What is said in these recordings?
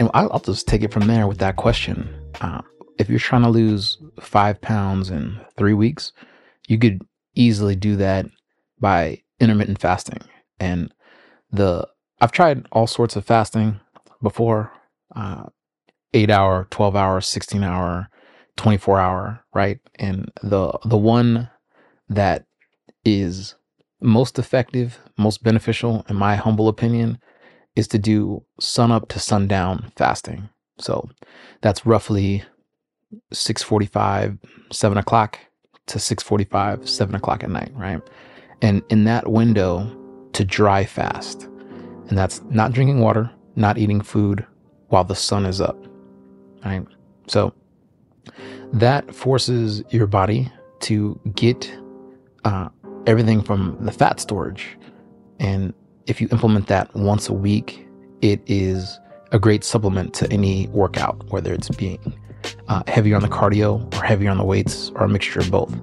I'll just take it from there with that question. If you're trying to lose 5 pounds in 3 weeks, you could easily do that by intermittent fasting. And I've tried all sorts of fasting before, 8 hour, 12 hour, 16 hour, 24 hour, right? And the one that is most effective, most beneficial, in my humble opinion, is to do sun up to sundown fasting. So that's roughly 6:45, 7 o'clock to 6:45, 7 o'clock at night, right? And in that window, to dry fast. And that's not drinking water, not eating food while the sun is up, right? So that forces your body to get everything from the fat storage. And if you implement that once a week, it is a great supplement to any workout, whether it's being heavier on the cardio or heavier on the weights or a mixture of both.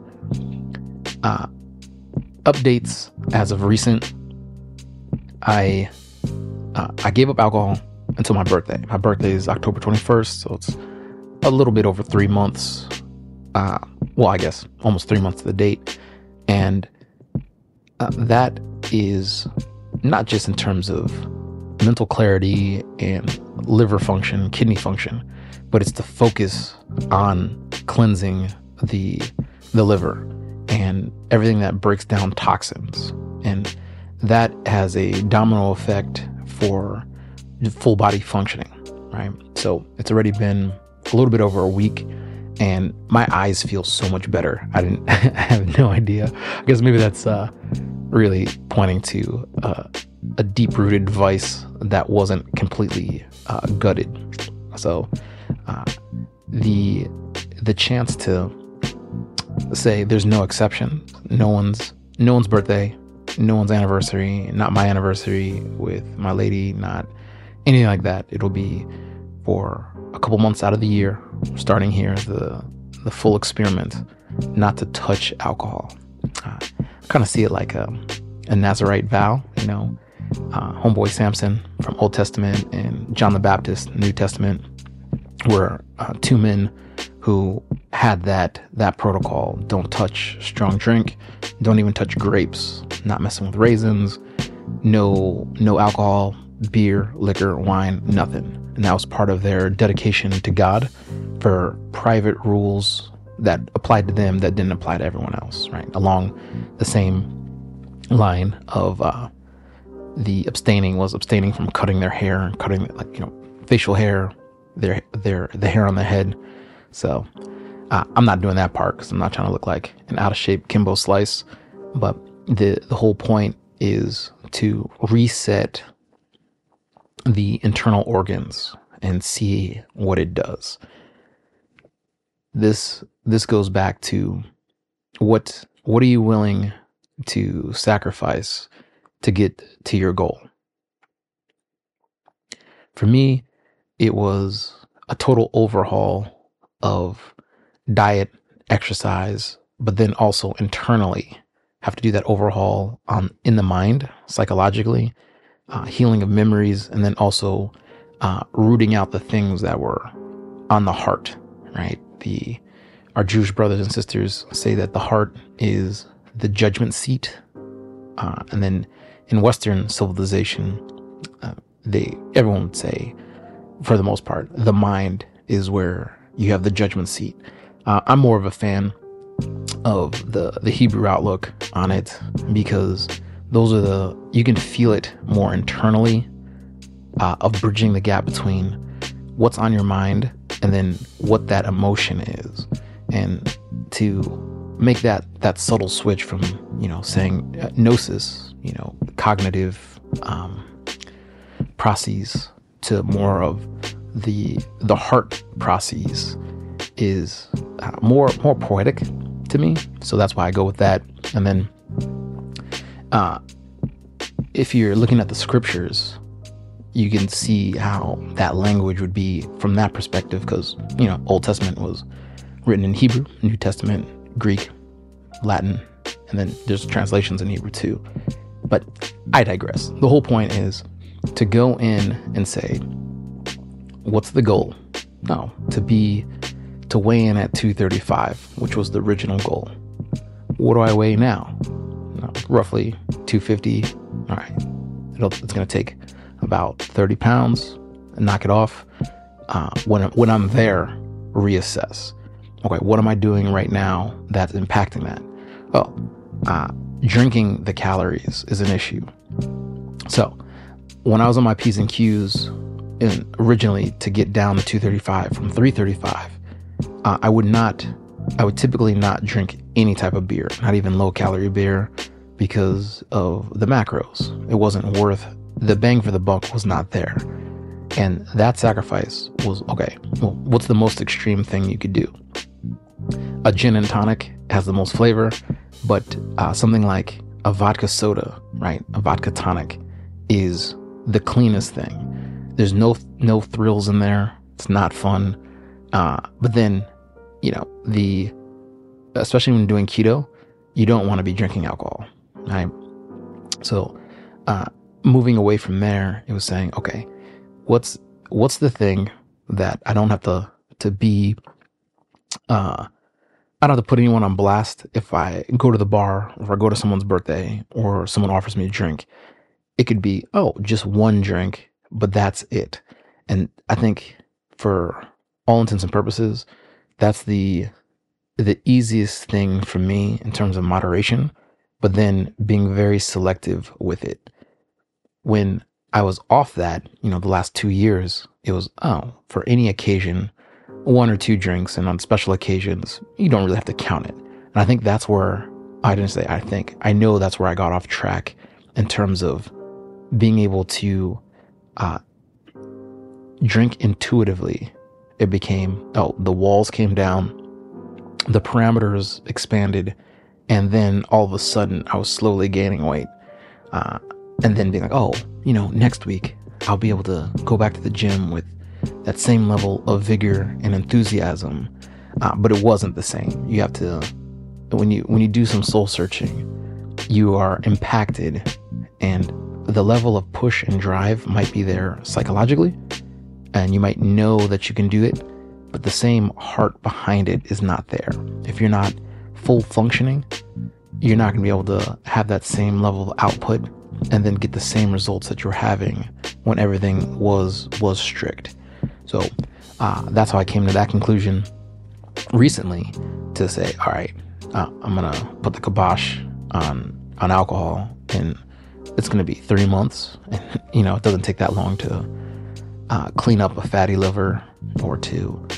Updates as of recent, I gave up alcohol until my birthday. My birthday is October 21st, so it's a little bit over 3 months. Well, I guess almost 3 months to the date. And that is not just in terms of mental clarity and liver function, kidney function, but it's the focus on cleansing the liver and everything that breaks down toxins. And that has a domino effect for full body functioning, right? So it's already been a little bit over a week and my eyes feel so much better. I have no idea. I guess maybe that's really pointing to a deep-rooted vice that wasn't completely gutted. So the chance to say there's no exception, no one's birthday, no one's anniversary, not my anniversary with my lady, not anything like that. It'll be for a couple months out of the year, starting here, the full experiment, not to touch alcohol. Kind of see it like a Nazirite vow, Homeboy Samson from Old Testament and John the Baptist, New Testament, were two men who had that protocol. Don't touch strong drink, don't even touch grapes, not messing with raisins, no alcohol, beer, liquor, wine, nothing. And that was part of their dedication to God for private rules that applied to them that didn't apply to everyone else, right? Along the same line of the abstaining from cutting their hair and cutting facial hair, the hair on their head. So I'm not doing that part because I'm not trying to look like an out of shape Kimbo Slice. But the whole point is to reset the internal organs and see what it does. This goes back to what are you willing to sacrifice to get to your goal? For me, it was a total overhaul of diet, exercise, but then also internally have to do that overhaul in the mind, psychologically, healing of memories, and then also rooting out the things that were on the heart, right? Our Jewish brothers and sisters say that the heart is the judgment seat. And then in Western civilization, everyone would say, for the most part, the mind is where you have the judgment seat. I'm more of a fan of the Hebrew outlook on it because those are you can feel it more internally, of bridging the gap between what's on your mind and then what that emotion is. And to make that subtle switch from, saying gnosis, cognitive processes to more of the heart processes is more poetic to me. So that's why I go with that. And then if you're looking at the scriptures, you can see how that language would be from that perspective, because Old Testament was written in Hebrew, New Testament, Greek, Latin, and then there's translations in Hebrew too. But I digress. The whole point is to go in and say, what's the goal? No, to weigh in at 235, which was the original goal. What do I weigh now? No, roughly 250. All right. It's going to take about 30 pounds and knock it off. When I'm there, reassess. Okay, what am I doing right now that's impacting that? Drinking the calories is an issue. So when I was on my P's and Q's originally to get down to 235 from 335, I would typically not drink any type of beer, not even low calorie beer, because of the macros. It wasn't worth, the bang for the buck was not there. And that sacrifice was, okay, well, what's the most extreme thing you could do? A gin and tonic has the most flavor, but something like a vodka soda, right? A vodka tonic is the cleanest thing. There's no thrills in there. It's not fun. But then, especially when doing keto, you don't want to be drinking alcohol, right? So, moving away from there, it was saying, okay, what's the thing that I don't have to be, I don't have to put anyone on blast if I go to the bar, or if I go to someone's birthday, or someone offers me a drink. It could be, just one drink, but that's it. And I think for all intents and purposes, that's the easiest thing for me in terms of moderation, but then being very selective with it. When I was off that, the last 2 years, it was, for any occasion, 1 or 2 drinks, and on special occasions, you don't really have to count it. And I think that's where, I know that's where I got off track in terms of being able to drink intuitively. It became, the walls came down, the parameters expanded, and then all of a sudden I was slowly gaining weight. And then being like, next week I'll be able to go back to the gym with that same level of vigor and enthusiasm. But it wasn't the same. You have to, when you do some soul searching, you are impacted, and the level of push and drive might be there psychologically, and you might know that you can do it, but the same heart behind it is not there. If you're not full functioning, you're not going to be able to have that same level of output and then get the same results that you're having when everything was strict. So that's how I came to that conclusion recently, to say, all right, I'm going to put the kibosh on alcohol, and it's going to be 3 months. And, it doesn't take that long to clean up a fatty liver, or to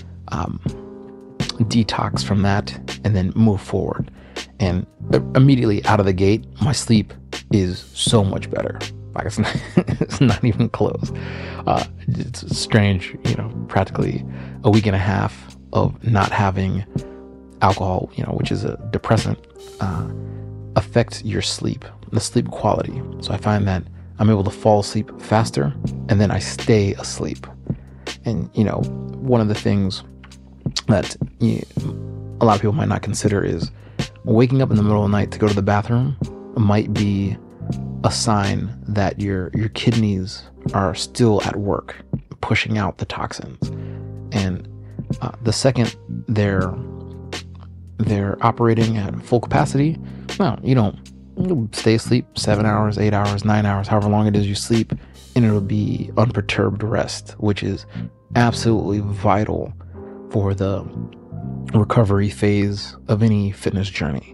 detox from that, and then move forward. And immediately out of the gate, my sleep is so much better. Like, it's not even close. It's strange, practically a week and a half of not having alcohol, which is a depressant, affects your sleep, the sleep quality. So I find that I'm able to fall asleep faster, and then I stay asleep. And, one of the things that a lot of people might not consider is waking up in the middle of the night to go to the bathroom might be a sign that your kidneys are still at work, pushing out the toxins. And the second they're operating at full capacity, you'll stay asleep 7 hours, 8 hours, 9 hours, however long it is you sleep, and it'll be unperturbed rest, which is absolutely vital for the recovery phase of any fitness journey.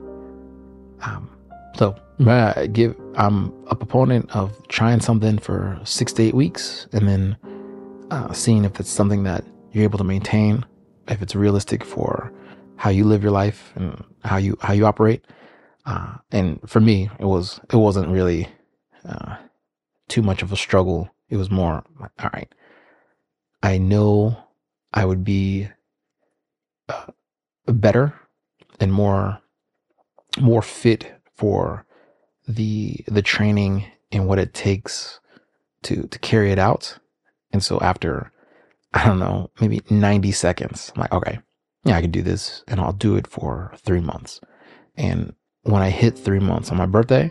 So I'm a proponent of trying something for 6 to 8 weeks, and then seeing if it's something that you're able to maintain, if it's realistic for how you live your life and how you operate. And for me, it wasn't really too much of a struggle. It was more like, all right, I know I would be better and more fit for the training and what it takes to carry it out. And so after, I don't know, maybe 90 seconds, I'm like, okay, yeah, I can do this, and I'll do it for 3 months. And when I hit 3 months on my birthday,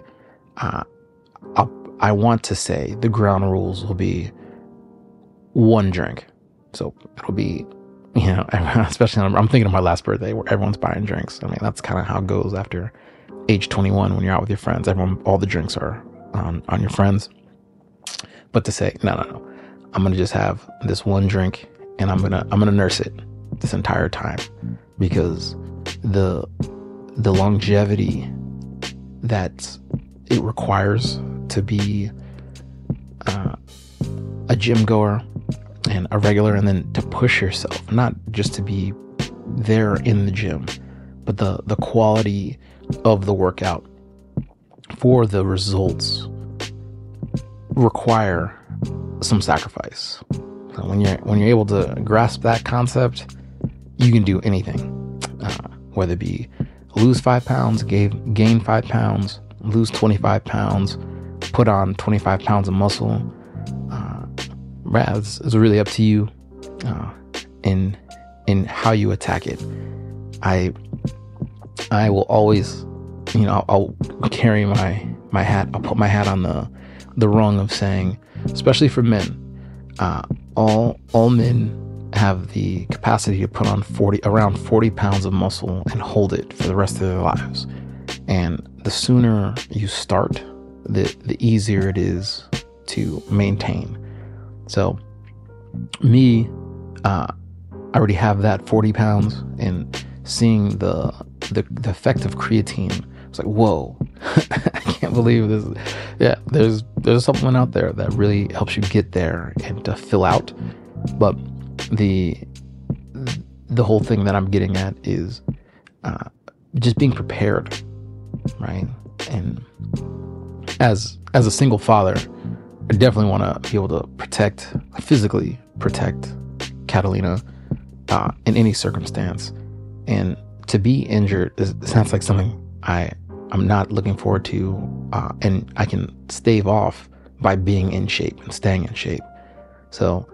I want to say the ground rules will be 1 drink. So it'll be, especially I'm thinking of my last birthday where everyone's buying drinks. I mean, that's kind of how it goes after age 21 when you're out with your friends. All the drinks are on your friends. But to say, no, I'm going to just have this one drink and I'm going to nurse it this entire time, because the longevity that it requires to be a gym goer and a regular, and then to push yourself, not just to be there in the gym, but the quality of the workout for the results require some sacrifice. So when you're able to grasp that concept, you can do anything, whether it be lose 5 pounds, gain 5 pounds, lose 25 pounds, put on 25 pounds of muscle. It's really up to you in how you attack it. I will always, I'll carry my hat. I'll put my hat on the rung of saying, especially for men, all men have the capacity to put on around 40 pounds of muscle and hold it for the rest of their lives. And the sooner you start, the easier it is to maintain. So me, I already have that 40 pounds, and seeing the effect of creatine, it's like, whoa, I can't believe this. Yeah, there's a supplement out there that really helps you get there and to fill out. But the whole thing that I'm getting at is just being prepared, right? And as a single father, I definitely want to be able to physically protect Catalina in any circumstance. And to be injured sounds like something I'm not looking forward to, and I can stave off by being in shape and staying in shape. So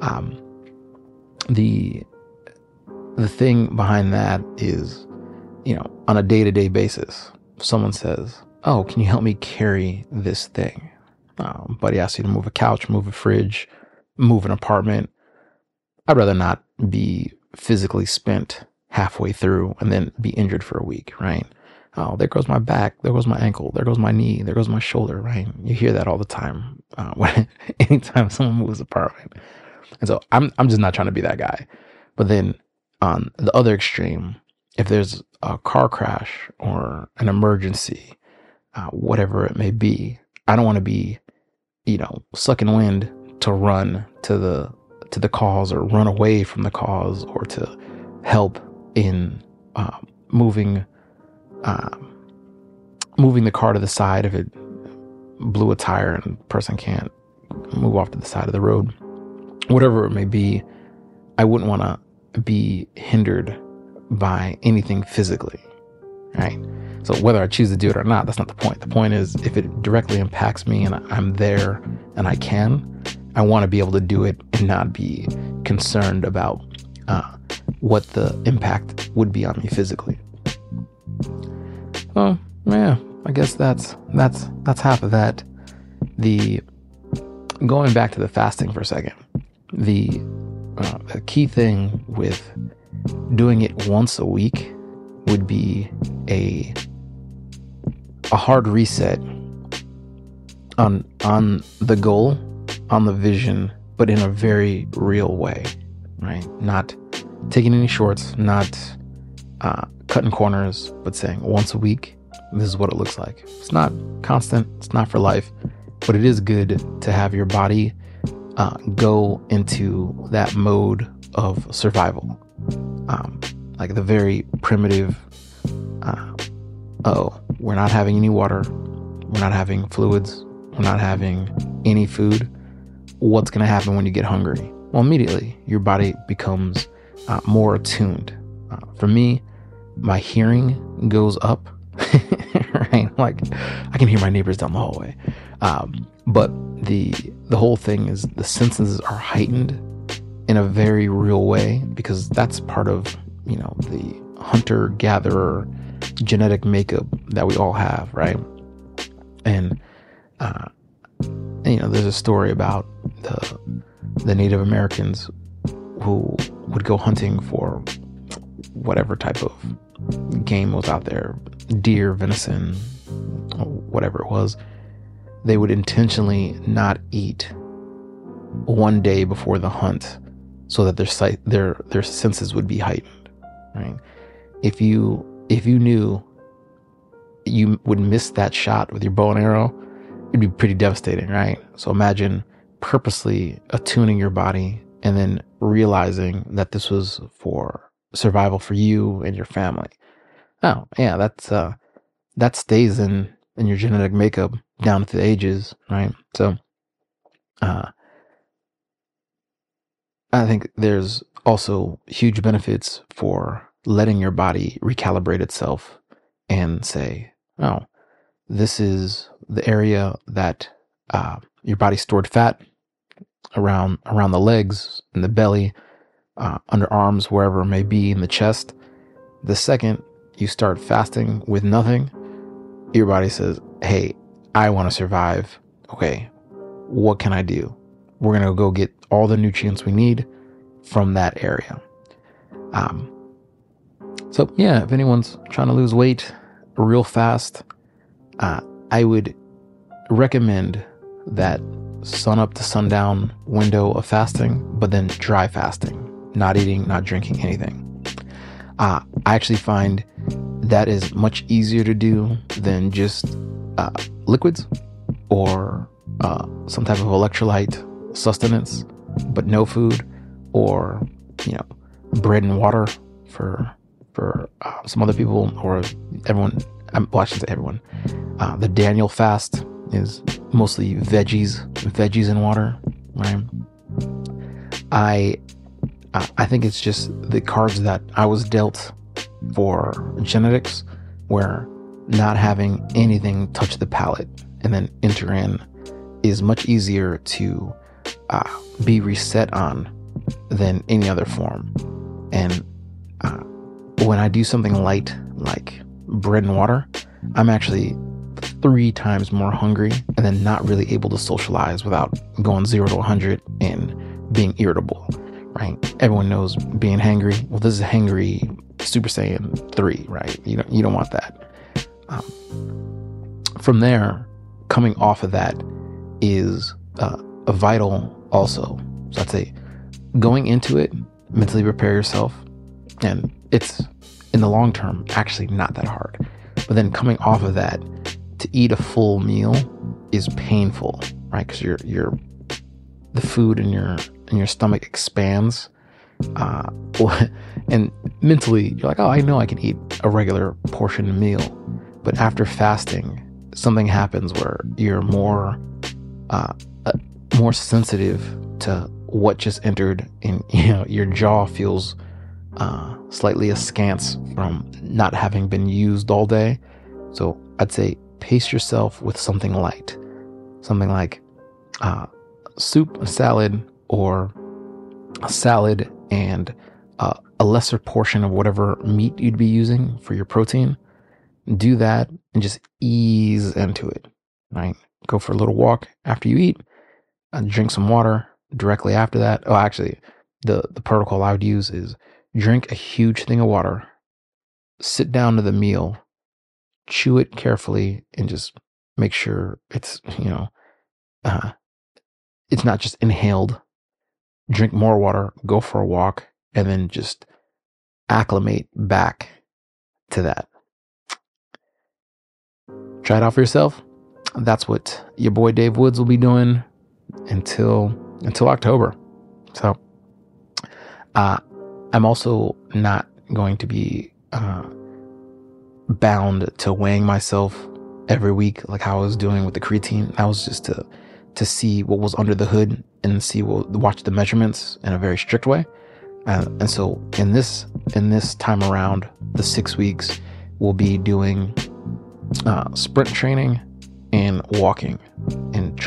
the thing behind that is, on a day-to-day basis, if someone says, oh, can you help me carry this thing? Buddy asks you to move a couch, move a fridge, move an apartment. I'd rather not be physically spent halfway through and then be injured for a week, right? Oh, there goes my back, there goes my ankle, there goes my knee, there goes my shoulder, right? You hear that all the time anytime someone moves apartment. And so I'm just not trying to be that guy. But then on the other extreme, if there's a car crash or an emergency, whatever it may be, I don't want to be, sucking wind to run to the cause or run away from the cause, or to help in moving the car to the side if it blew a tire and the person can't move off to the side of the road. Whatever it may be, I wouldn't want to be hindered by anything physically, right? So whether I choose to do it or not, that's not the point. The point is, if it directly impacts me and I'm there and I want to be able to do it and not be concerned about what the impact would be on me physically. Well, yeah, I guess that's half of that. Going back to the fasting for a second, the key thing with doing it once a week would be a hard reset on the goal, on the vision, but in a very real way, right? Not taking any shorts, not cutting corners, but saying once a week, this is what it looks like. It's not constant, it's not for life, but it is good to have your body go into that mode of survival. Like the very primitive, we're not having any water, we're not having fluids, we're not having any food. What's going to happen when you get hungry? Well, immediately your body becomes more attuned. For me, my hearing goes up, right? Like I can hear my neighbors down the hallway. But the whole thing is the senses are heightened in a very real way, because that's part of, the hunter-gatherer genetic makeup that we all have, right? And there's a story about the Native Americans who would go hunting for whatever type of game was out there, deer, venison, whatever it was, they would intentionally not eat one day before the hunt so that their senses would be heightened, right? If you knew you would miss that shot with your bow and arrow, it'd be pretty devastating, right? So imagine purposely attuning your body and then realizing that this was for survival for you and your family. Oh, yeah, that stays in your genetic makeup down through the ages, right? So I think there's also huge benefits for letting your body recalibrate itself and say, oh, this is the area that your body stored fat around the legs, in the belly, underarms, wherever it may be, in the chest. The second you start fasting with nothing, your body says, hey, I want to survive. Okay, what can I do? We're going to go get all the nutrients we need from that area. So yeah, if anyone's trying to lose weight real fast, I would recommend that sun up to sundown window of fasting, but then dry fasting, not eating, not drinking anything. I actually find that is much easier to do than just liquids or some type of electrolyte sustenance, but no food, or bread and water for some other people, or everyone. Well, I shouldn't say everyone. The Daniel fast is mostly veggies and water, right? I think it's just the cards that I was dealt for genetics, where not having anything touch the palate and then enter in is much easier to be reset on than any other form. And when I do something light like bread and water, I'm actually 3 times more hungry and then not really able to socialize without going 0 to 100 and being irritable, right? Everyone knows being hangry. Well, this is hangry Super Saiyan 3, right? You don't want that. From there, coming off of that is a vital also. So I'd say going into it, mentally prepare yourself, and it's in the long term actually not that hard. But then coming off of that, to eat a full meal is painful, right? Because the food in your stomach expands, and mentally you're like, oh, I know I can eat a regular portion meal. But after fasting, something happens where you're more sensitive to what just entered, and your jaw feels slightly askance from not having been used all day. So I'd say pace yourself with something light, something like soup, a salad, or a salad and a lesser portion of whatever meat you'd be using for your protein. Do that and just ease into it, right? Go for a little walk after you eat, drink some water directly after that. Oh, actually, the protocol I would use is drink a huge thing of water, sit down to the meal, chew it carefully, and just make sure it's, it's not just inhaled. Drink more water, go for a walk, and then just acclimate back to that. Try it out for yourself. That's what your boy Dave Woods will be doing until October. So I'm also not going to be bound to weighing myself every week like how I was doing with the creatine. That was just to see what was under the hood and watch the measurements in a very strict way. And so in this time around, the 6 weeks, we'll be doing sprint training and walking, and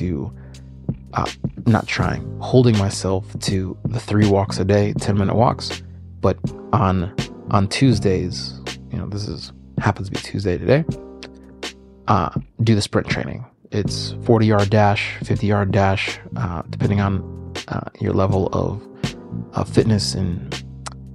holding myself to the 3 walks a day, 10-minute walks. But on Tuesdays, this happens to be Tuesday today, do the sprint training. It's 40-yard dash, 50-yard dash, depending on your level of fitness and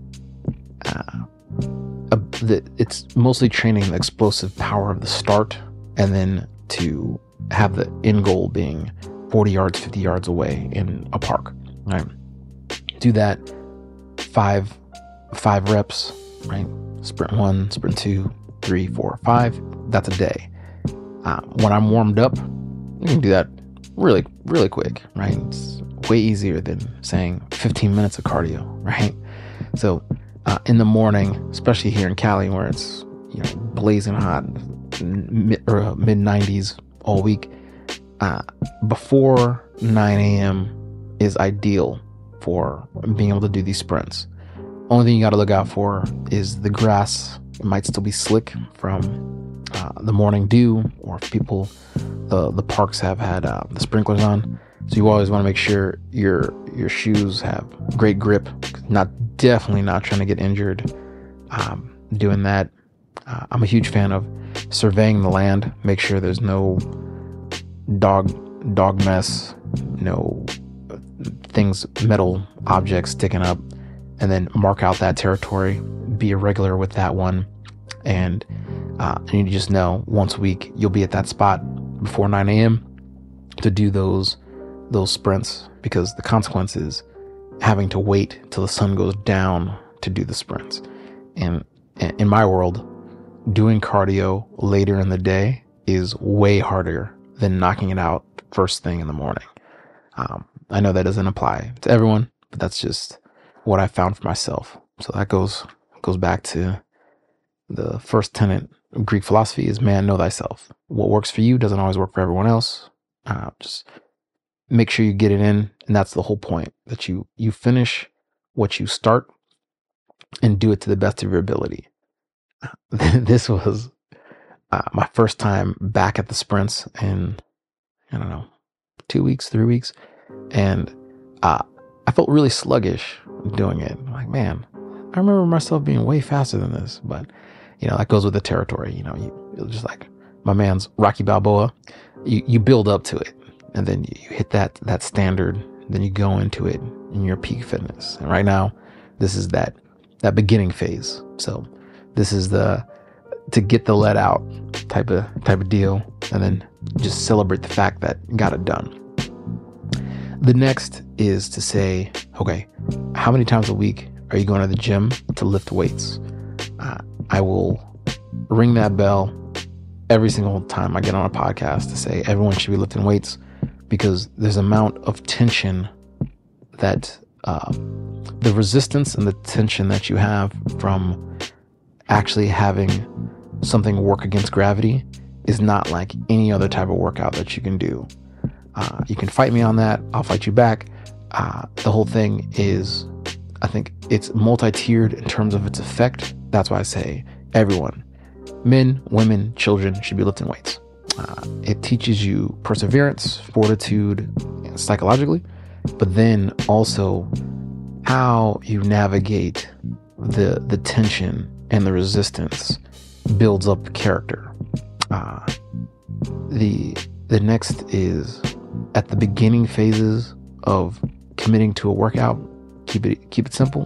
it's mostly training the explosive power of the start, and then to have the end goal being 40 yards, 50 yards away in a park. Right? Do that 5 reps, right? Sprint 1, sprint 2, 3, 4, 5. That's a day. When I'm warmed up, you can do that really, really quick, right? It's way easier than saying 15 minutes of cardio, right? So in the morning, especially here in Cali, where it's blazing hot, mid 90s all week, before 9 a.m. is ideal for being able to do these sprints. Only thing you got to look out for is the grass. It might still be slick from the morning dew, or if the parks have had the sprinklers on. So you always want to make sure your shoes have great grip. Definitely not trying to get injured doing that. I'm a huge fan of surveying the land. Make sure there's no dog mess, no things, metal objects sticking up, and then mark out that territory. Be irregular with that one, and you just know once a week you'll be at that spot before 9 a.m. to do those sprints, because the consequence is having to wait till the sun goes down to do the sprints. And in my world, doing cardio later in the day is way harder than knocking it out first thing in the morning. I know that doesn't apply to everyone, but that's just what I found for myself. So that goes back to the first tenet of Greek philosophy is man, know thyself. What works for you doesn't always work for everyone else. Just make sure you get it in. And that's the whole point, that you finish what you start and do it to the best of your ability. This was my first time back at the sprints in, 2 weeks, 3 weeks. And I felt really sluggish doing it. I'm like, man, I remember myself being way faster than this. But, that goes with the territory. You're just like my man's Rocky Balboa. You build up to it, and then you hit that standard. Then you go into it in your peak fitness. And right now, this is that beginning phase. So this is to get the let out type of deal, and then just celebrate the fact that you got it done. The next is to say, okay, how many times a week are you going to the gym to lift weights? I will ring that bell every single time I get on a podcast to say everyone should be lifting weights, because there's an amount of tension that the resistance and the tension that you have from actually having something work against gravity is not like any other type of workout that you can do. You can fight me on that. I'll fight you back. The whole thing is, I think it's multi-tiered in terms of its effect. That's why I say everyone, men, women, children, should be lifting weights. It teaches you perseverance, fortitude, psychologically, but then also how you navigate the tension and the resistance builds up character. The next is at the beginning phases of committing to a workout. Keep it simple.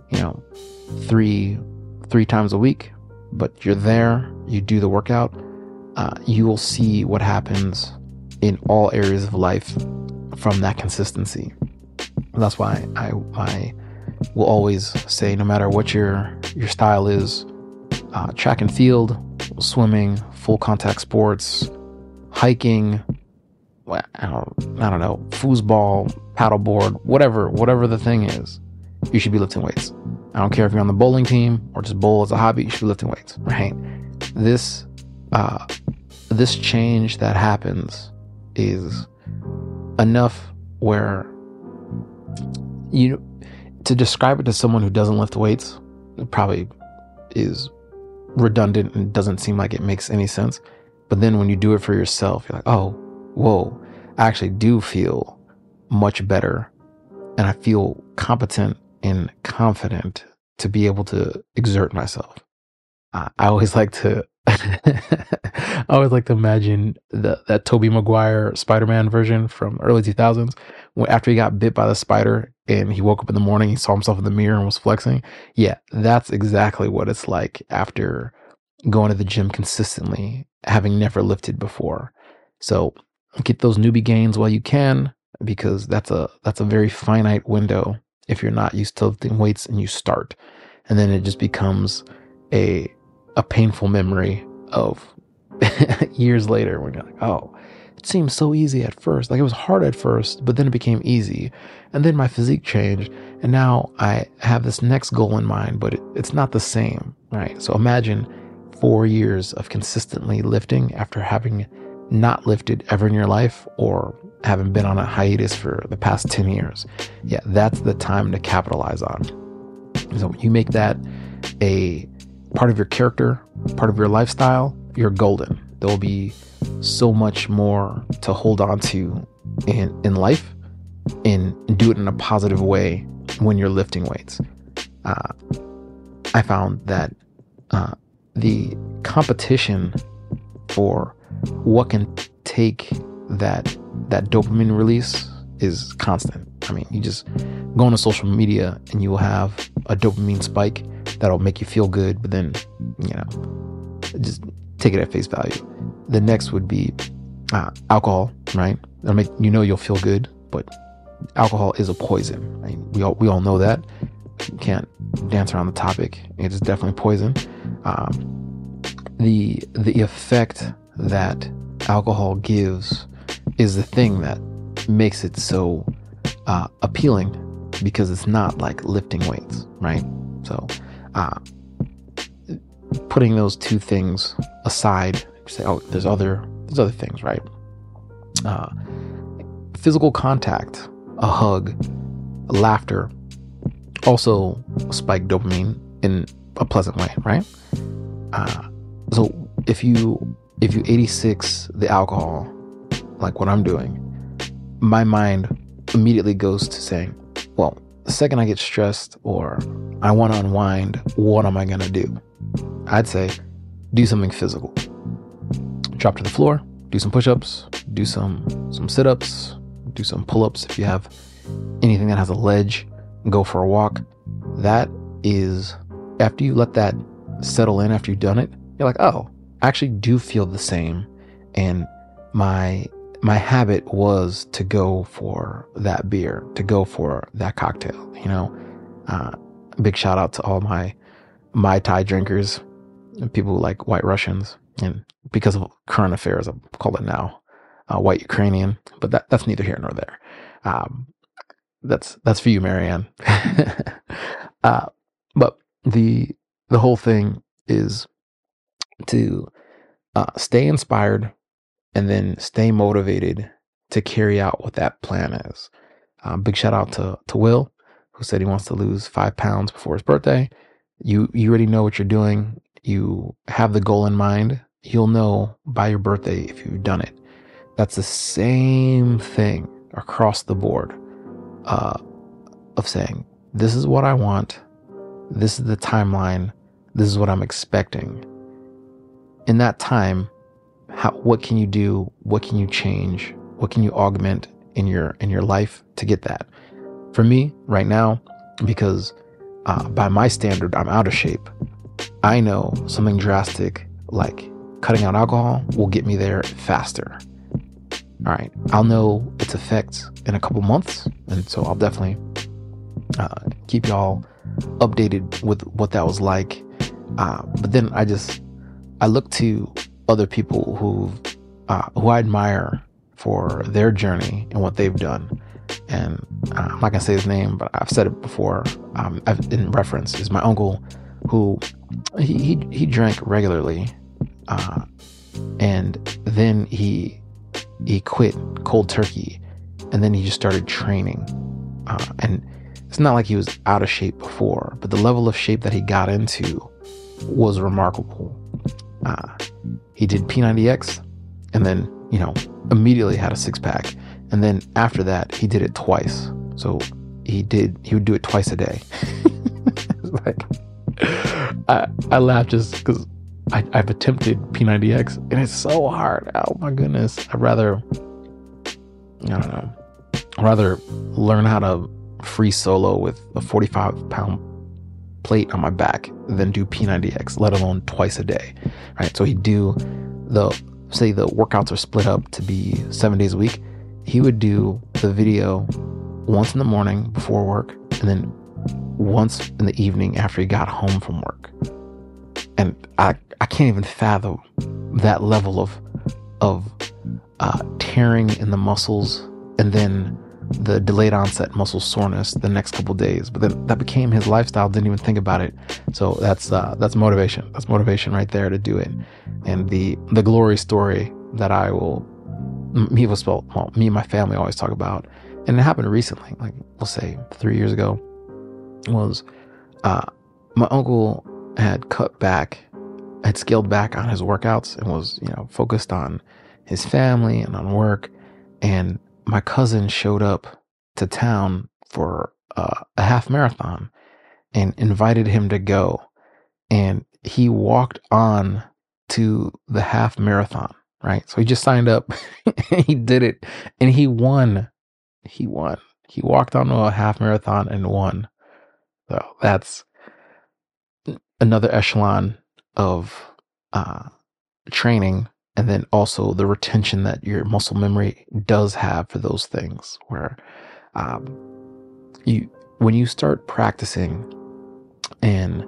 3 times a week, but you're there. You do the workout. You will see what happens in all areas of life from that consistency. That's why I will always say, no matter what your style is, track and field, swimming, full contact sports, hiking, I don't know, foosball, paddleboard, whatever the thing is, you should be lifting weights. I don't care if you're on the bowling team or just bowl as a hobby, you should be lifting weights, right? This change that happens is enough where, to describe it to someone who doesn't lift weights, it probably is redundant and doesn't seem like it makes any sense. But then when you do it for yourself, you're like, oh, whoa, I actually do feel much better, and I feel competent and confident to be able to exert myself. I always like to imagine that Tobey Maguire Spider-Man version from early 2000s, when after he got bit by the spider and he woke up in the morning, he saw himself in the mirror and was flexing. Yeah, that's exactly what it's like after going to the gym consistently, having never lifted before. So get those newbie gains while you can, because that's a very finite window if you're not used to lifting weights and you start. And then it just becomes a painful memory of years later when you're like, oh, it seemed so easy at first. Like, it was hard at first, but then it became easy. And then my physique changed. And now I have this next goal in mind, but it's not the same, right? So imagine 4 years of consistently lifting after having not lifted ever in your life, or having been on a hiatus for the past 10 years. Yeah, that's the time to capitalize on. So when you make that a part of your character, part of your lifestyle, you're golden. There will be so much more to hold on to in life, and do it in a positive way when you're lifting weights. I found that the competition for what can take that dopamine release is constant. I mean, you just go on social media and you will have a dopamine spike that'll make you feel good, but then, just take it at face value. The next would be alcohol, right? That'll make you'll feel good, but alcohol is a poison. I mean, we all know that. You can't dance around the topic. It is definitely poison. The effect that alcohol gives is the thing that makes it so appealing, because it's not like lifting weights, right? So putting those two things aside, you say, oh, there's other things, right? Physical contact, a hug, laughter, also spike dopamine in a pleasant way, right? So if you 86 the alcohol, like what I'm doing, my mind immediately goes to saying, well, the second I get stressed or I want to unwind, what am I going to do? I'd say do something physical. Drop to the floor, do some push-ups, do some sit-ups, do some pull-ups. If you have anything that has a ledge, go for a walk. That is, after you let that settle in, after you've done it, you're like, oh, I actually do feel the same. And my habit was to go for that beer, to go for that cocktail, big shout out to all my Mai Tai drinkers, people who like White Russians, and because of current affairs, I'll call it now White Ukrainian, but that's neither here nor there. That's for you, Marianne. But the whole thing is to stay inspired and then stay motivated to carry out what that plan is. Big shout out to Will, who said he wants to lose 5 pounds before his birthday. You already know what you're doing. You have the goal in mind. You'll know by your birthday if you've done it. That's the same thing across the board, of saying, this is what I want. This is the timeline. This is what I'm expecting. In that time, what can you do? What can you change? What can you augment in your life to get that? For me right now, because by my standard, I'm out of shape, I know something drastic like cutting out alcohol will get me there faster. All right, I'll know its effects in a couple months, and so I'll definitely keep y'all updated with what that was like. But then I look to other people who I admire for their journey and what they've done. And I'm not gonna say his name, but I've said it before. In reference is my uncle, who he drank regularly, and then he quit cold turkey, and then he just started training. And it's not like he was out of shape before, but the level of shape that he got into was remarkable. He did P90X, and then immediately had a 6-pack, and then after that he did it twice. So he would do it twice a day. Like, I laugh just because I've attempted P90X and it's so hard. Oh my goodness. I'd rather learn how to free solo with a 45-pound plate on my back than do P90X, let alone twice a day, right? So he'd do say the workouts are split up to be 7 days a week. He would do the video once in the morning before work, and then once in the evening after he got home from work. And I can't even fathom that level of tearing in the muscles, and then the delayed onset muscle soreness the next couple of days. But then that became his lifestyle. Didn't even think about it. So that's motivation. That's motivation right there to do it. And the glory story that me and my family always talk about, and it happened recently, like we'll say 3 years ago, was my uncle had scaled back on his workouts and was, focused on his family and on work. And my cousin showed up to town for a half marathon and invited him to go. And he walked on to the half marathon, right? So he just signed up and he did it, and he won. He walked onto a half marathon and won. So that's another echelon of training. And then also the retention that your muscle memory does have for those things, where when you start practicing and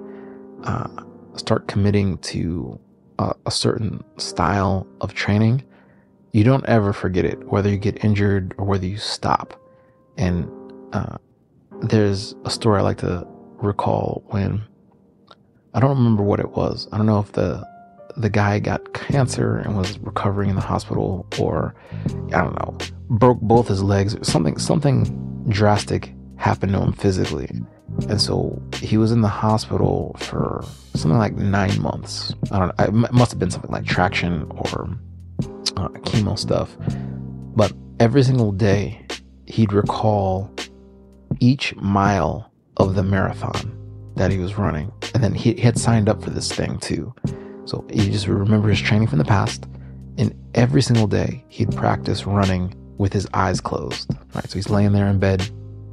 start committing to a certain style of training, you don't ever forget it, whether you get injured or whether you stop. And there's a story I like to recall when, I don't remember what it was. I don't know if the guy got cancer and was recovering in the hospital, or I don't know, broke both his legs. Something drastic happened to him physically. And so he was in the hospital for something like 9 months. I don't know. It must have been something like traction or chemo stuff. But every single day he'd recall each mile of the marathon that he was running. And then he had signed up for this thing too. So he just remember his training from the past, and every single day he'd practice running with his eyes closed. Right, so he's laying there in bed,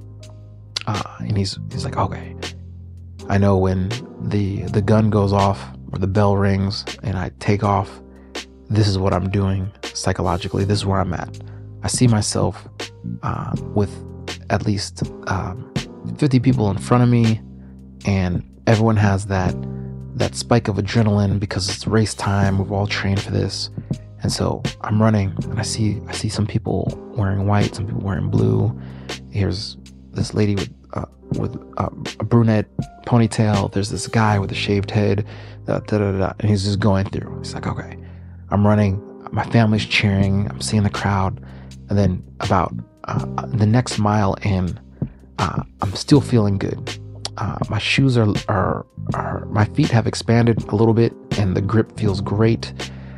and he's like, okay, I know when the gun goes off or the bell rings and I take off, this is what I'm doing psychologically. This is where I'm at. I see myself with at least 50 people in front of me, and everyone has that spike of adrenaline because it's race time. We've all trained for this. And so I'm running, and I see some people wearing white, some people wearing blue. Here's this lady with a brunette ponytail. There's this guy with a shaved head, and he's just going through. He's like, okay, I'm running. My family's cheering. I'm seeing the crowd. And then about the next mile in, I'm still feeling good. My shoes are my feet have expanded a little bit, and the grip feels great.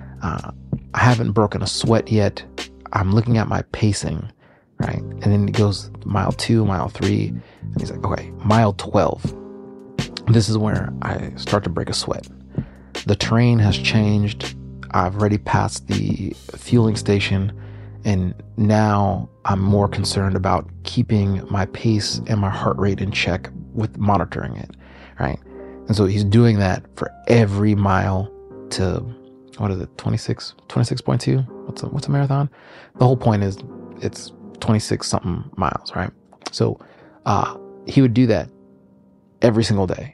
I haven't broken a sweat yet. I'm looking at my pacing, right? And then it goes mile 2, mile 3, and he's like, okay, mile 12. This is where I start to break a sweat. The terrain has changed. I've already passed the fueling station, and now I'm more concerned about keeping my pace and my heart rate in check with monitoring it, right? And so he's doing that for every mile to, what is it, 26.2? What's a marathon? The whole point is it's 26 something miles, right? So he would do that every single day.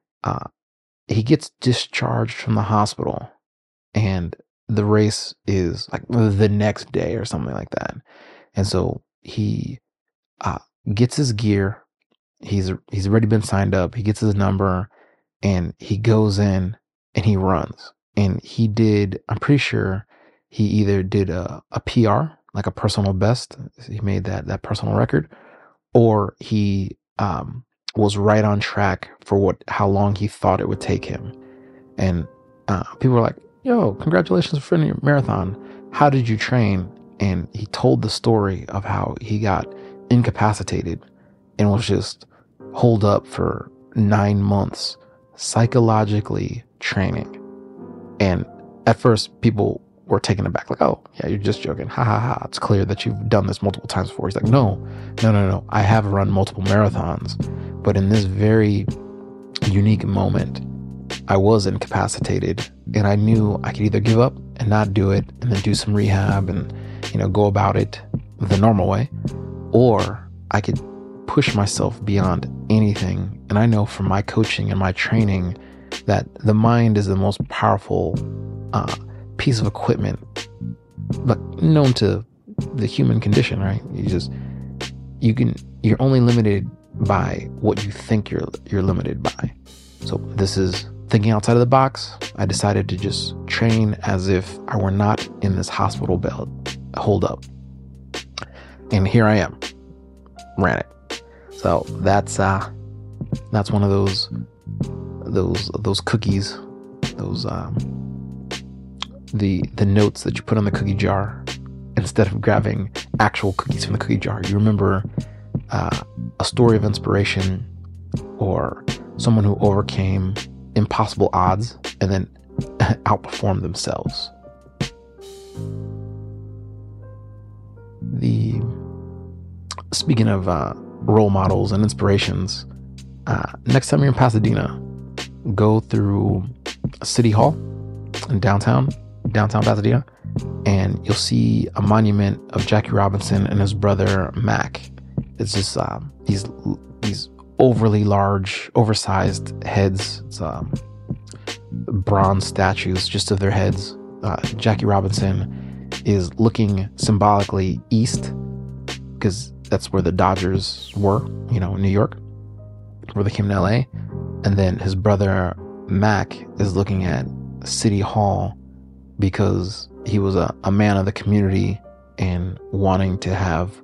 He gets discharged from the hospital, and the race is like the next day or something like that. And so he gets his gear. He's already been signed up. He gets his number, and he goes in and he runs. And he did, I'm pretty sure he either did a PR, like a personal best. He made that personal record, or he was right on track for how long he thought it would take him. And people were like, yo, congratulations for finishing your marathon. How did you train? And he told the story of how he got incapacitated and was just holed up for 9 months, psychologically training. And at first people were taken aback, like, oh yeah, you're just joking, ha ha ha, it's clear that you've done this multiple times before. He's like, no, I have run multiple marathons, but in this very unique moment, I was incapacitated, and I knew I could either give up and not do it and then do some rehab and, go about it the normal way, or I could push myself beyond anything. And I know from my coaching and my training that the mind is the most powerful piece of equipment, but known to the human condition, right? You're only limited by what you think you're limited by. So this is thinking outside of the box. I decided to just train as if I were not in this hospital bed hold up. And here I am. Ran it. So that's one of those cookies, the notes that you put on the cookie jar instead of grabbing actual cookies from the cookie jar. You remember a story of inspiration or someone who overcame impossible odds and then outperformed themselves. Speaking of role models and inspirations, next time you're in Pasadena, go through City Hall in downtown Pasadena, and you'll see a monument of Jackie Robinson and his brother Mac. It's just these overly large, oversized heads. It's bronze statues just of their heads. Jackie Robinson is looking symbolically east because that's where the Dodgers were, in New York, where they came to LA. And then his brother Mac is looking at City Hall because he was a man of the community and wanting to have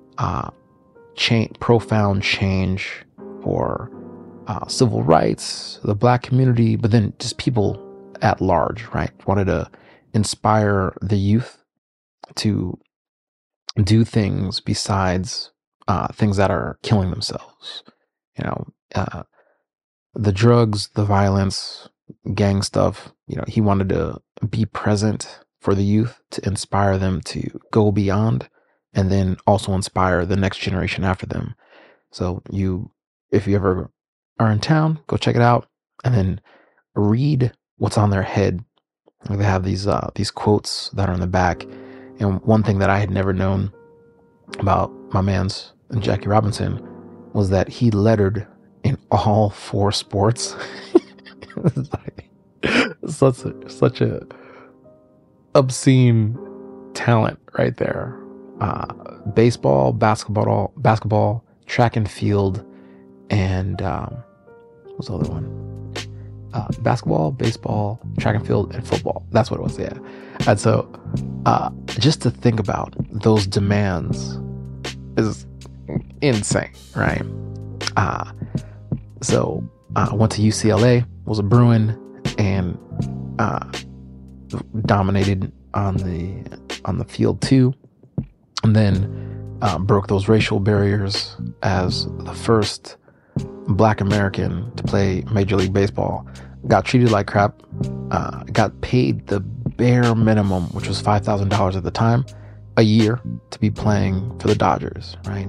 profound change for civil rights, the black community, but then just people at large, right? Wanted to inspire the youth to do things besides things that are killing themselves. The drugs, the violence, gang stuff. He wanted to be present for the youth to inspire them to go beyond, and then also inspire the next generation after them. So if you ever are in town, go check it out, and then read what's on their head. They have these quotes that are in the back. And one thing that I had never known about my man's and Jackie Robinson was that he lettered in all 4 sports. It's like such a obscene talent right there. Baseball, basketball, track and field, and what's the other one? Basketball, baseball, track and field, and football. That's what it was, yeah. And so just to think about those demands is insane, right? So I went to UCLA, was a Bruin, and dominated on the field too, and then broke those racial barriers as the first Black American to play Major League Baseball. Got treated like crap, got paid the bare minimum, which was $5,000 at the time, a year, to be playing for the Dodgers, right?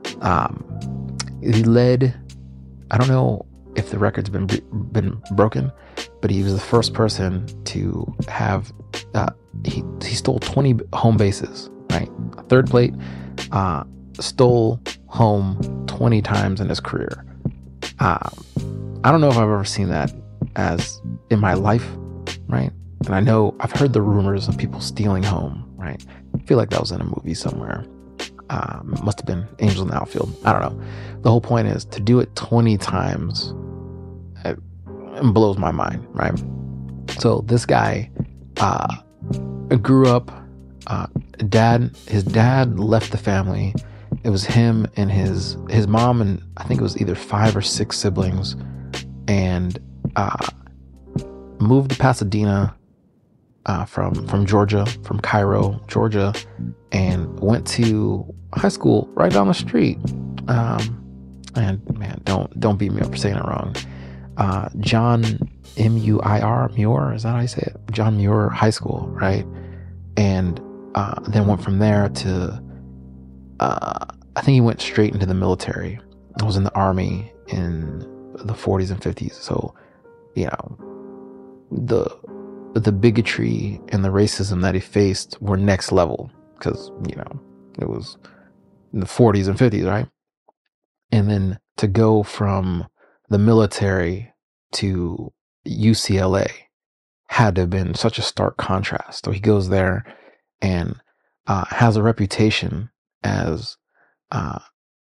He led, I don't know if the record's been broken, but he was the first person to have, he stole 20 home bases, right? Third plate, stole home 20 times in his career. I don't know if I've ever seen that as in my life, right? And I know I've heard the rumors of people stealing home, right? I feel like that was in a movie somewhere. Must have been Angels in the Outfield. I don't know. The whole point is to do it 20 times, it blows my mind, right? So this guy grew up, his dad left the family. It was him and his mom, and I think it was either 5 or 6 siblings, and moved to Pasadena from Georgia, from Cairo, Georgia, and went to high school right down the street. And man, don't beat me up for saying it wrong. John Muir, is that how you say it? John Muir High School, right? and then went from there to, I think he went straight into the military. I was in the army in the 40s and 50s. So, you know, the bigotry and the racism that he faced were next level, because, you know, it was in the 40s and 50s, right? And then to go from the military to UCLA had to have been such a stark contrast. So he goes there and has a reputation as a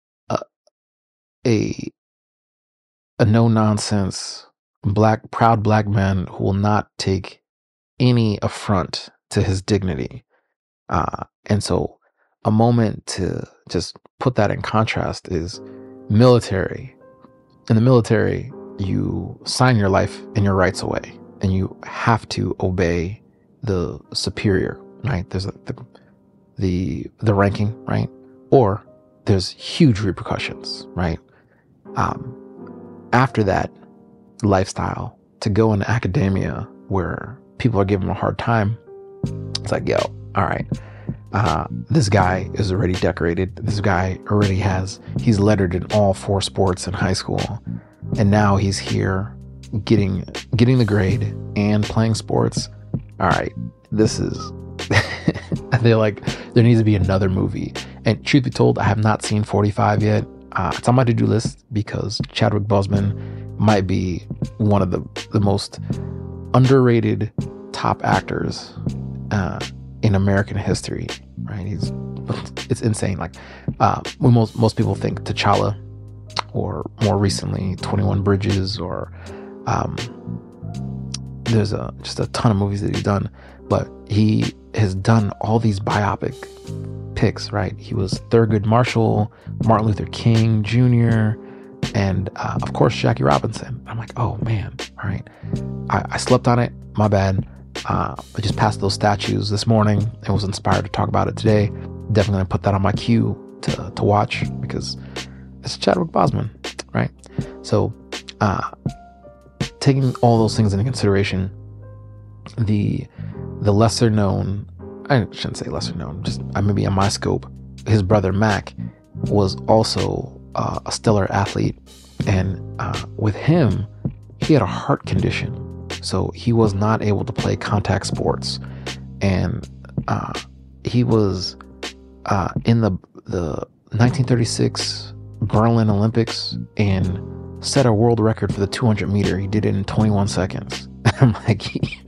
no-nonsense proud black man who will not take any affront to his dignity. And so a moment to just put that in contrast is military. In the military, you sign your life and your rights away, and you have to obey the superior, right? There's the ranking, right? Or there's huge repercussions, right? After that lifestyle, to go into academia where people are giving him a hard time, it's like, yo, all right, this guy is already decorated. This guy already he's lettered in all 4 sports in high school. And now he's here getting the grade and playing sports. All right, this is, I feel like there needs to be another movie. And truth be told, I have not seen 45 yet. It's on my to-do list because Chadwick Boseman might be one of the most underrated top actors in American history, right? It's insane. Like, most people think T'Challa, or more recently 21 Bridges, or there's just a ton of movies that he's done, but he has done all these biopic picks, right? He was Thurgood Marshall, Martin Luther King Jr., and of course Jackie Robinson. I'm like, oh man, all right. I slept on it, my bad. I just passed those statues this morning and was inspired to talk about it today. Definitely gonna put that on my queue to watch, because it's Chadwick Boseman, right? So taking all those things into consideration, the lesser known, I shouldn't say lesser known, just maybe in my scope, his brother Mac was also a stellar athlete, and with him, he had a heart condition, so he was not able to play contact sports, and he was in the 1936 Berlin Olympics and set a world record for the 200 meter. He did it in 21 seconds. I'm like,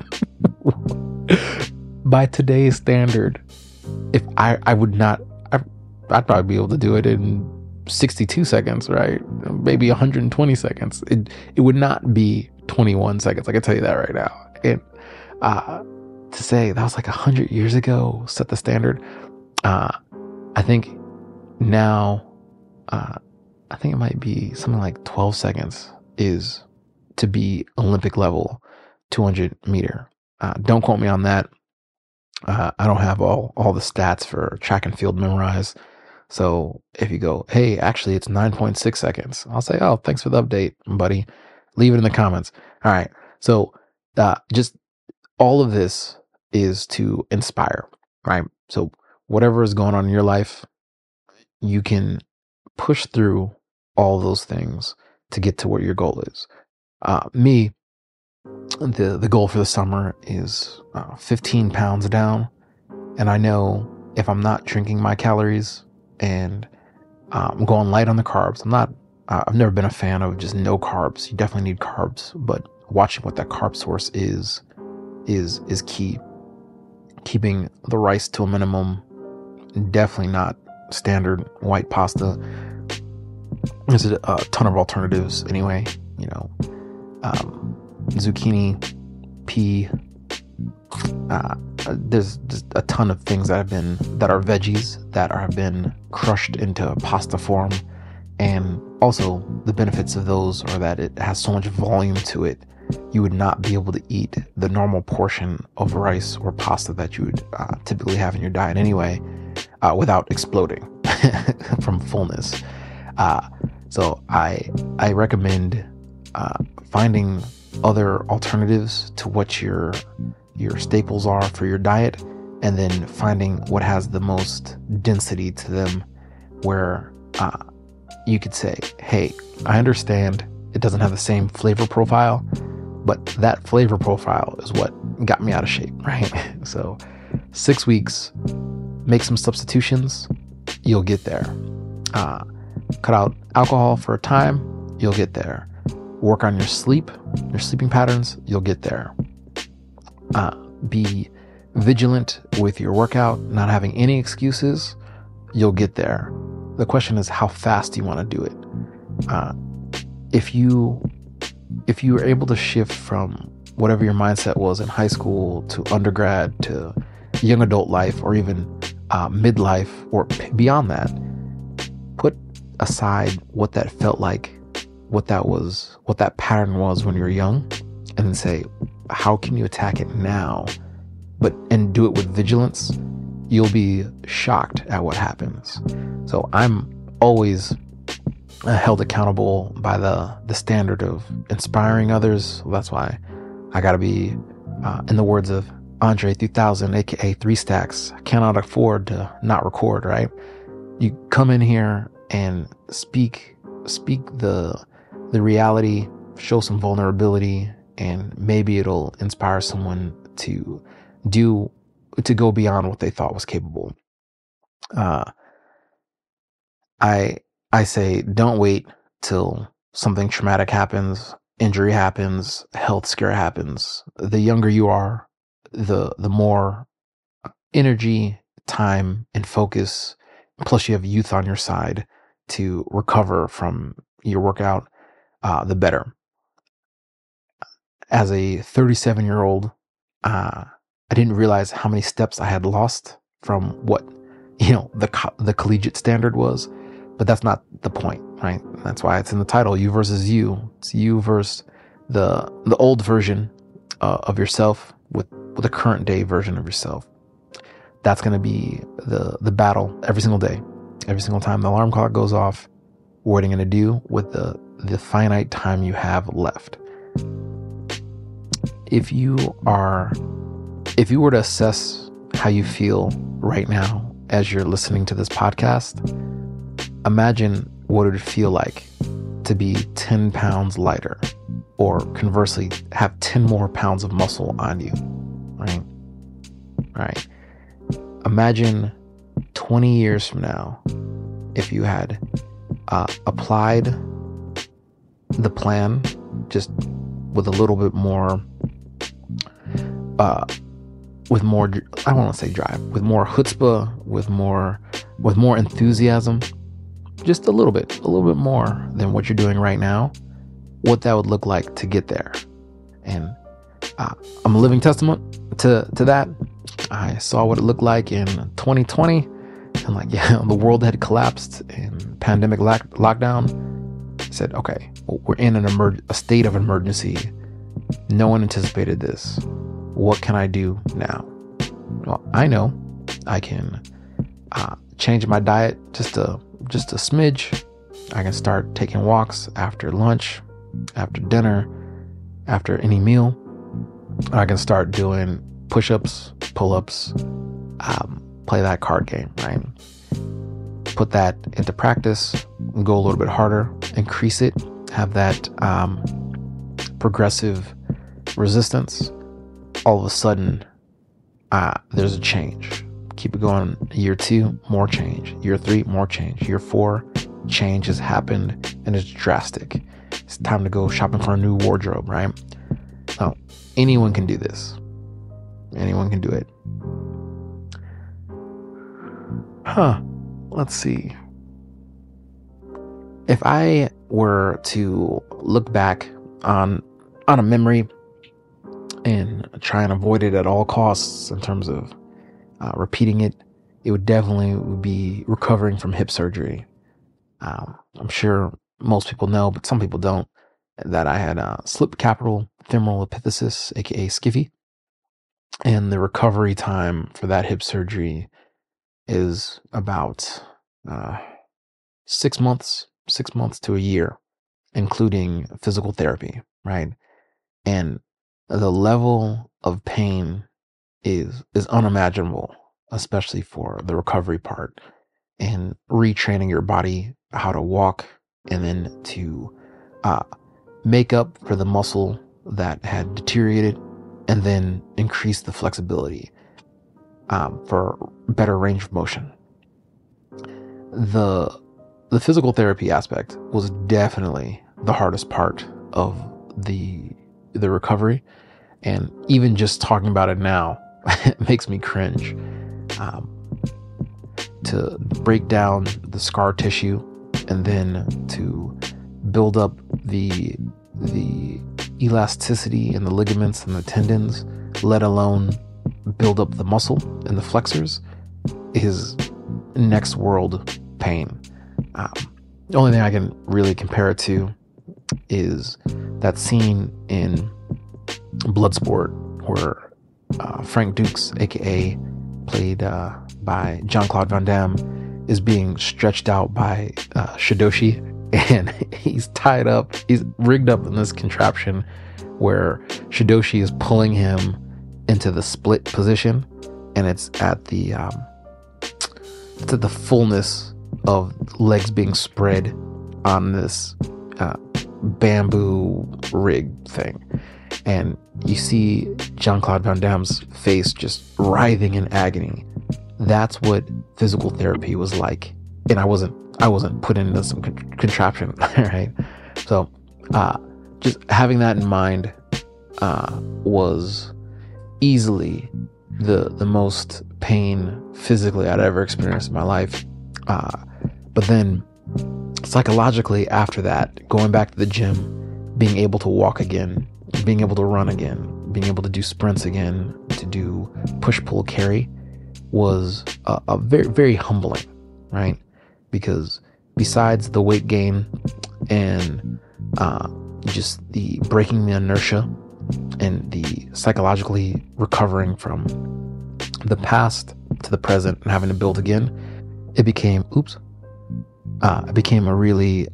by today's standard, if I'd probably be able to do it in 62 seconds, right? Maybe 120 seconds. It would not be 21 seconds. I can tell you that right now. And to say that was like 100 years ago, set the standard. I think now, I think it might be something like 12 seconds is to be Olympic level 200 meter. Don't quote me on that. I don't have all the stats for track and field memorized. So if you go, hey, actually it's 9.6 seconds, I'll say, oh, thanks for the update, buddy. Leave it in the comments. All right. So just all of this is to inspire, right? So whatever is going on in your life, you can push through all those things to get to what your goal is. Me, the goal for the summer is 15 pounds down. And I know if I'm not drinking my calories and I'm going light on the carbs, I've never been a fan of just no carbs. You definitely need carbs, but watching what that carb source is key. Keeping the rice to a minimum, definitely not standard white pasta. There's a ton of alternatives anyway, you know, zucchini, pea, there's just a ton of things that are veggies that have been crushed into pasta form. And also the benefits of those are that it has so much volume to it, you would not be able to eat the normal portion of rice or pasta that you would typically have in your diet anyway, without exploding from fullness. So I recommend finding other alternatives to what your staples are for your diet, and then finding what has the most density to them, where you could say, hey, I understand it doesn't have the same flavor profile, but that flavor profile is what got me out of shape, right? So 6 weeks, make some substitutions, you'll get there. Cut out alcohol for a time, you'll get there. Work on your sleeping patterns, you'll get there. Be vigilant with your workout, not having any excuses, you'll get there. The question is, how fast do you want to do it? If you were able to shift from whatever your mindset was in high school to undergrad to young adult life, or even midlife or beyond that, put aside what that felt like, what that pattern was when you were young, and then say, how can you attack it now? And do it with vigilance. You'll be shocked at what happens. So I'm always held accountable by the standard of inspiring others. That's why I gotta be, in the words of Andre 3000, aka 3 Stacks, I cannot afford to not record, right? You come in here and speak the reality, show some vulnerability, and maybe it'll inspire someone to go beyond what they thought was capable. I say, don't wait till something traumatic happens, injury happens, health scare happens. The younger you are, the more energy, time, and focus, plus you have youth on your side to recover from your workout, the better. As a 37-year-old, I didn't realize how many steps I had lost from what, the collegiate standard was. But that's not the point, right? That's why it's in the title, You versus You. It's you versus the old version of yourself with a current day version of yourself. That's going to be the battle every single day. Every single time the alarm clock goes off, what are you going to do with the finite time you have left? If you were to assess how you feel right now as you're listening to this podcast, imagine what it would feel like to be 10 pounds lighter, or conversely, have 10 more pounds of muscle on you, right? Right. Imagine 20 years from now, if you had applied the plan just with a little bit more, I don't want to say drive, with more chutzpah, with more enthusiasm, just a little bit more than what you're doing right now, what that would look like to get there. And I'm a living testament to that. I saw what it looked like in 2020, and the world had collapsed in pandemic lockdown. I said, okay, well, we're in a state of emergency. No one anticipated this. What can I do now? Well, I know I can change my diet just a smidge. I can start taking walks after lunch, after dinner, after any meal. I can start doing push-ups, pull-ups, play that card game, right? Put that into practice, go a little bit harder, increase it, have that progressive resistance. All of a sudden, there's a change. Keep it going. Year 2, more change. Year 3, more change. Year 4, change has happened and it's drastic. It's time to go shopping for a new wardrobe, right? Now, anyone can do this. Anyone can do it. Let's see. If I were to look back on a memory and try and avoid it at all costs in terms of repeating it, it would definitely be recovering from hip surgery. I'm sure most people know, but some people don't, that I had slip capital femoral epiphysis, aka SCFE, and the recovery time for that hip surgery is about 6 months to a year, including physical therapy, right? And the level of pain is unimaginable, especially for the recovery part and retraining your body how to walk, and then to make up for the muscle that had deteriorated, and then increase the flexibility for better range of motion. The physical therapy aspect was definitely the hardest part of the recovery, and even just talking about it now it makes me cringe. To break down the scar tissue, and then to build up the elasticity in the ligaments and the tendons, let alone build up the muscle and the flexors, is next world pain. The only thing I can really compare it to is that scene in Bloodsport where Frank Dukes, aka played by Jean-Claude Van Damme, is being stretched out by Shidoshi, and he's tied up, he's rigged up in this contraption where Shidoshi is pulling him into the split position, and it's at the fullness of legs being spread on this bamboo rig thing, and you see Jean-Claude Van Damme's face just writhing in agony. That's what physical therapy was like, and I wasn't put into some contraption, right? So just having that in mind was easily the most pain physically I'd ever experienced in my life. But then psychologically after that, going back to the gym, being able to walk again, being able to run again, being able to do sprints again, to do push, pull, carry, was a very, very humbling, right? Because besides the weight gain and just the breaking the inertia and the psychologically recovering from the past to the present and having to build again, it became a really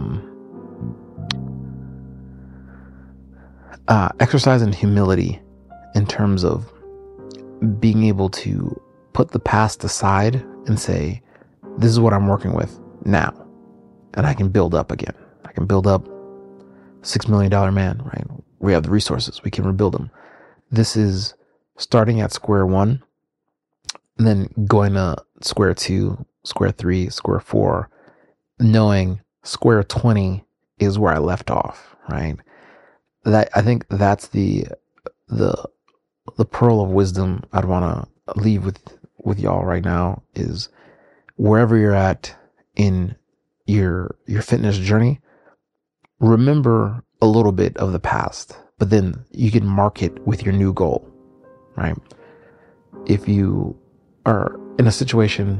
exercise in humility, in terms of being able to put the past aside and say, this is what I'm working with now, and I can build up again. I can build up $6 million man, right? We have the resources, we can rebuild them. This is starting at square one, and then going to square two, square three, square four, knowing square 20 is where I left off, right? That, I think that's the pearl of wisdom I'd want to leave with y'all right now, is wherever you're at in your fitness journey, remember a little bit of the past, but then you can mark it with your new goal, right? If you are in a situation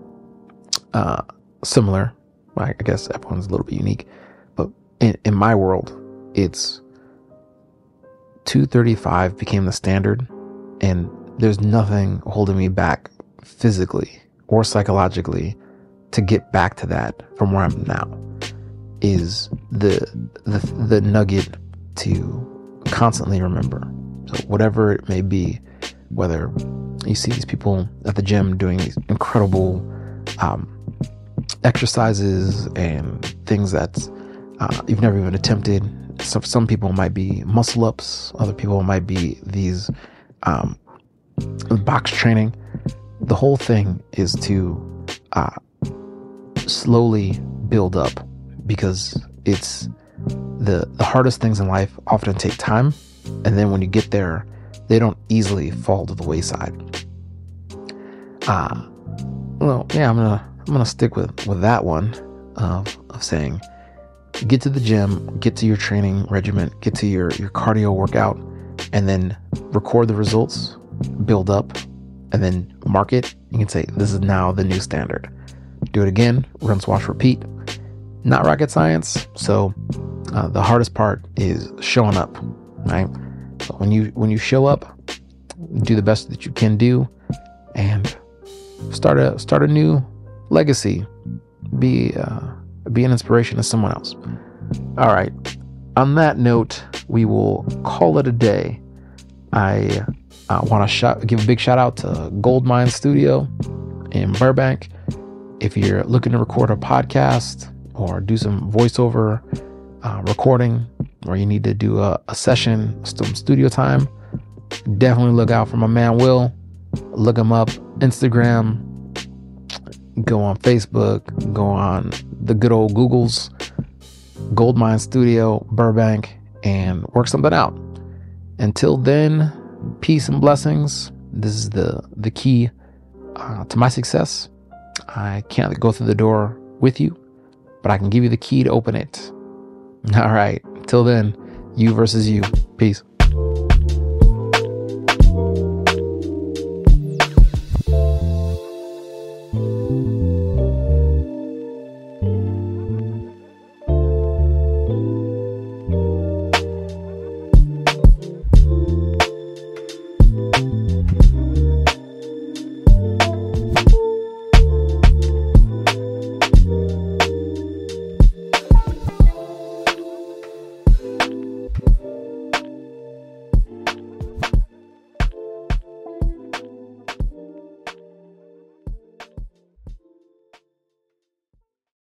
similar, I guess everyone's a little bit unique, but in my world, it's 235 became the standard, and there's nothing holding me back physically or psychologically to get back to that from where I'm now, is the nugget to constantly remember. So whatever it may be, whether you see these people at the gym doing these incredible exercises and things that you've never even attempted. Some people might be muscle ups, other people might be these box training. The whole thing is to slowly build up, because it's the hardest things in life often take time, and then when you get there, they don't easily fall to the wayside. Well, yeah, I'm gonna stick with that one of saying, get to the gym, get to your training regimen, get to your cardio workout, and then record the results, build up, and then mark it. You can say, this is now the new standard. Do it again, rinse, wash, repeat. Not rocket science. So the hardest part is showing up, right? So when you show up, do the best that you can do, and start a new legacy. Be an inspiration to someone else. All right. On that note, we will call it a day. I I want to give a big shout out to Goldmine Studio in Burbank. If you're looking to record a podcast or do some voiceover recording, or you need to do a session, some studio time, definitely look out for my man Will. Look him up, Instagram, go on Facebook, go on the good old Googles, Goldmine Studio, Burbank, and work something out. Until then, peace and blessings. This is the key to my success. I can't go through the door with you, but I can give you the key to open it. All right. Till then, you versus you. Peace.